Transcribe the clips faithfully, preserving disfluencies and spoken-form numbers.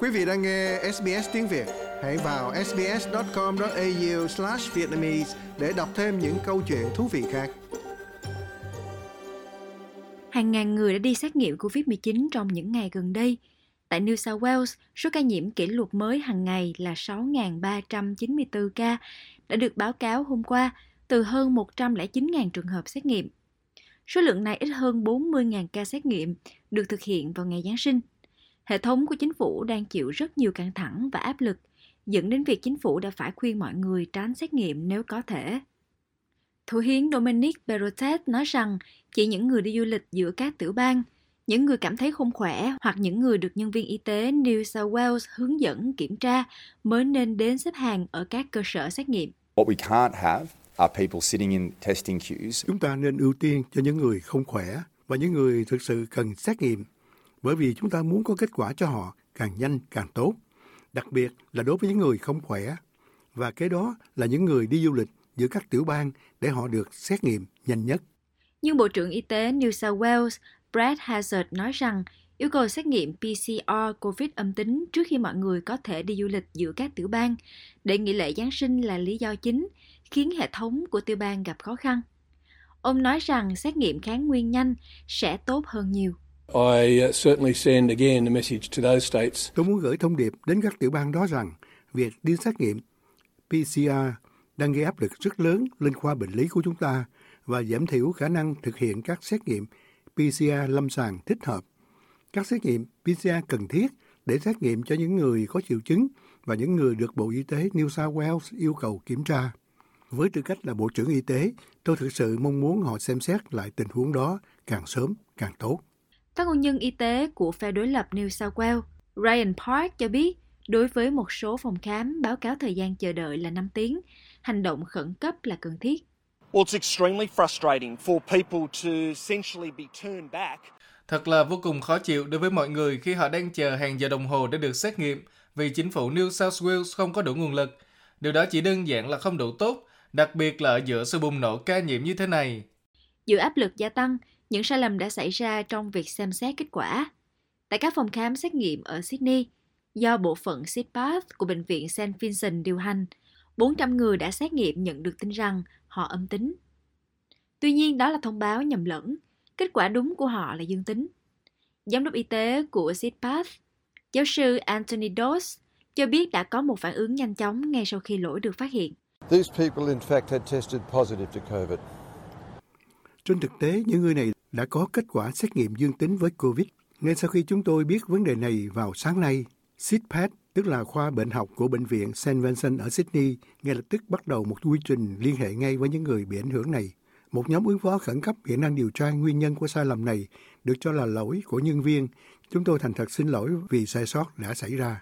Quý vị đang nghe ét bê ét tiếng Việt. Hãy vào sbs.com.au slash Vietnamese để đọc thêm những câu chuyện thú vị khác. Hàng ngàn người đã đi xét nghiệm covid mười chín trong những ngày gần đây. Tại New South Wales, số ca nhiễm kỷ lục mới hàng ngày là sáu nghìn ba trăm chín mươi tư ca, đã được báo cáo hôm qua từ hơn một trăm lẻ chín nghìn trường hợp xét nghiệm. Số lượng này ít hơn bốn mươi nghìn ca xét nghiệm được thực hiện vào ngày Giáng sinh. Hệ thống của chính phủ đang chịu rất nhiều căng thẳng và áp lực, dẫn đến việc chính phủ đã phải khuyên mọi người tránh xét nghiệm nếu có thể. Thủ hiến Dominic Perrottet nói rằng chỉ những người đi du lịch giữa các tiểu bang, những người cảm thấy không khỏe hoặc những người được nhân viên y tế New South Wales hướng dẫn kiểm tra mới nên đến xếp hàng ở các cơ sở xét nghiệm. What we can't have are people sitting in testing queues. Chúng ta nên ưu tiên cho những người không khỏe và những người thực sự cần xét nghiệm, bởi vì chúng ta muốn có kết quả cho họ càng nhanh càng tốt, đặc biệt là đối với những người không khỏe. Và kế đó là những người đi du lịch giữa các tiểu bang để họ được xét nghiệm nhanh nhất. Nhưng Bộ trưởng Y tế New South Wales Brad Hazzard nói rằng yêu cầu xét nghiệm pê xê rờ COVID âm tính trước khi mọi người có thể đi du lịch giữa các tiểu bang để nghỉ lễ Giáng sinh là lý do chính khiến hệ thống của tiểu bang gặp khó khăn. Ông nói rằng xét nghiệm kháng nguyên nhanh sẽ tốt hơn nhiều. I certainly send again a message to those states. Tôi muốn gửi thông điệp đến các tiểu bang đó rằng việc đi xét nghiệm pê xê rờ đang gây áp lực rất lớn lên khoa bệnh lý của chúng ta và giảm thiểu khả năng thực hiện các xét nghiệm pê xê rờ lâm sàng thích hợp. Các xét nghiệm pê xê rờ cần thiết để xét nghiệm cho những người có triệu chứng và những người được Bộ Y tế New South Wales yêu cầu kiểm tra. Với tư cách là Bộ trưởng Y tế, tôi thực sự mong muốn họ xem xét lại tình huống đó càng sớm càng tốt. Phát ngôn nhân y tế của phe đối lập New South Wales, Ryan Park cho biết, đối với một số phòng khám báo cáo thời gian chờ đợi là năm tiếng, hành động khẩn cấp là cần thiết. Well, it's extremely frustrating for people to essentially be turned back. Thật là vô cùng khó chịu đối với mọi người khi họ đang chờ hàng giờ đồng hồ để được xét nghiệm vì chính phủ New South Wales không có đủ nguồn lực. Điều đó chỉ đơn giản là không đủ tốt, đặc biệt là ở giữa sự bùng nổ ca nhiễm như thế này. Giữa áp lực gia tăng, những sai lầm đã xảy ra trong việc xem xét kết quả. Tại các phòng khám xét nghiệm ở Sydney, do bộ phận Sidpath của Bệnh viện Saint Vincent điều hành, bốn trăm người đã xét nghiệm nhận được tin rằng họ âm tính. Tuy nhiên, đó là thông báo nhầm lẫn. Kết quả đúng của họ là dương tính. Giám đốc y tế của Sidpath, giáo sư Anthony Dawes, cho biết đã có một phản ứng nhanh chóng ngay sau khi lỗi được phát hiện. These people in fact had tested positive to COVID. Trên thực tế, những người này đã có kết quả xét nghiệm dương tính với COVID. Ngay sau khi chúng tôi biết vấn đề này vào sáng nay, Sidpath, tức là khoa bệnh học của Bệnh viện Saint Vincent ở Sydney, ngay lập tức bắt đầu một quy trình liên hệ ngay với những người bị ảnh hưởng này. Một nhóm ứng phó khẩn cấp hiện đang điều tra nguyên nhân của sai lầm này, được cho là lỗi của nhân viên. Chúng tôi thành thật xin lỗi vì sai sót đã xảy ra.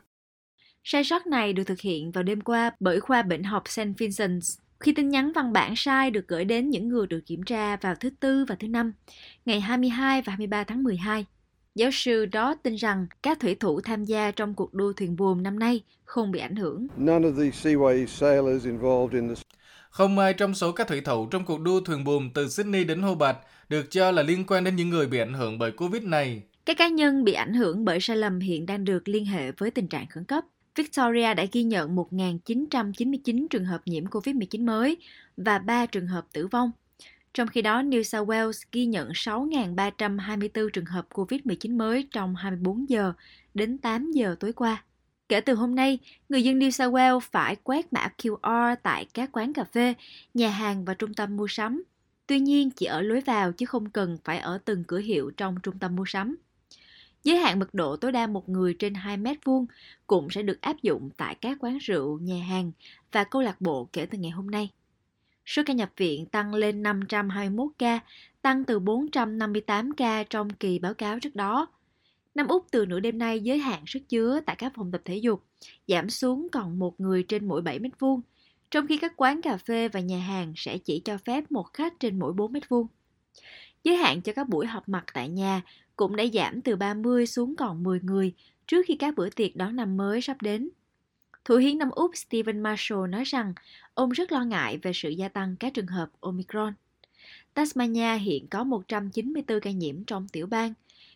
Sai sót này được thực hiện vào đêm qua bởi khoa bệnh học Saint Vincent, khi tin nhắn văn bản sai được gửi đến những người được kiểm tra vào thứ Tư và thứ Năm, ngày hai mươi hai và hai mươi ba tháng mười hai. Giáo sư đó tin rằng các thủy thủ tham gia trong cuộc đua thuyền buồm năm nay không bị ảnh hưởng. None of the seaway sailors involved in this. Không ai trong số các thủy thủ trong cuộc đua thuyền buồm từ Sydney đến Hobart được cho là liên quan đến những người bị ảnh hưởng bởi Covid này. Các cá nhân bị ảnh hưởng bởi sai lầm hiện đang được liên hệ với tình trạng khẩn cấp. Victoria đã ghi nhận một nghìn chín trăm chín mươi chín trường hợp nhiễm covid mười chín mới và ba trường hợp tử vong. Trong khi đó, New South Wales ghi nhận sáu nghìn ba trăm hai mươi tư trường hợp covid mười chín mới trong hai mươi bốn giờ đến tám giờ tối qua. Kể từ hôm nay, người dân New South Wales phải quét mã quy rờ tại các quán cà phê, nhà hàng và trung tâm mua sắm. Tuy nhiên, chỉ ở lối vào chứ không cần phải ở từng cửa hiệu trong trung tâm mua sắm. Giới hạn mật độ tối đa một người trên hai mét vuông cũng sẽ được áp dụng tại các quán rượu, nhà hàng và câu lạc bộ kể từ ngày hôm nay. Số ca nhập viện tăng lên năm trăm hai mươi mốt ca, tăng từ bốn trăm năm mươi tám ca trong kỳ báo cáo trước đó. Nam Úc từ nửa đêm nay giới hạn sức chứa tại các phòng tập thể dục, giảm xuống còn một người trên mỗi bảy mét vuông, trong khi các quán cà phê và nhà hàng sẽ chỉ cho phép một khách trên mỗi bốn mét vuông. Giới hạn cho các buổi họp mặt tại nhà cũng đã giảm từ ba mươi xuống còn mười người trước khi các bữa tiệc đón năm mới sắp đến. Thủ hiến Nam Úc Stephen Marshall nói rằng ông rất lo ngại về sự gia tăng các trường hợp Omicron. Tasmania hiện có một trăm chín mươi tư ca nhiễm trong tiểu bang.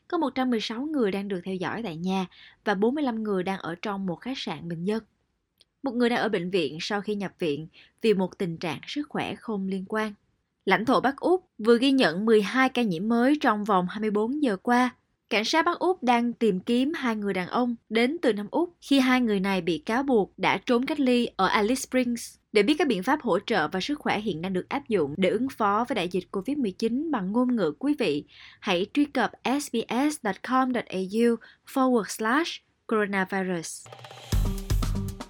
Có một trăm mười sáu người đang được theo dõi tại nhà và bốn mươi lăm người đang ở trong một khách sạn bình dân. Một người đang ở bệnh viện sau khi nhập viện vì một tình trạng sức khỏe không liên quan. Lãnh thổ Bắc Úc vừa ghi nhận mười hai ca nhiễm mới trong vòng hai mươi bốn giờ qua. Cảnh sát Bắc Úc đang tìm kiếm hai người đàn ông đến từ Nam Úc khi hai người này bị cáo buộc đã trốn cách ly ở Alice Springs. Để biết các biện pháp hỗ trợ và sức khỏe hiện đang được áp dụng để ứng phó với đại dịch covid mười chín bằng ngôn ngữ quý vị, hãy truy cập sbs.com.au forward slash coronavirus.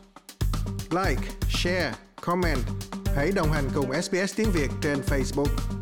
Like, share, comment. Hãy đồng hành cùng ét bê ét Tiếng Việt trên Facebook.